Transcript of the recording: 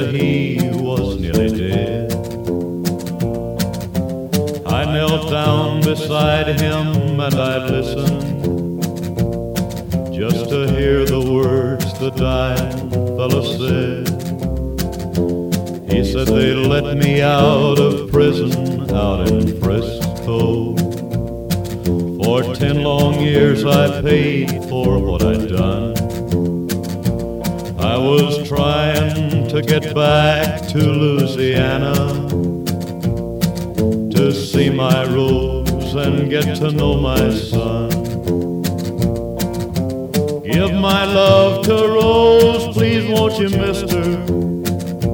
that he was nearly dead. I knelt down beside him and I listened just to hear the words the dying fellow said. He said they let me out of prison out in Frisco. For 10 long years I paid for what I'd done. I was trying to get back to Louisiana to see my Rose and get to know my son. Give my love to Rose, please won't you, mister?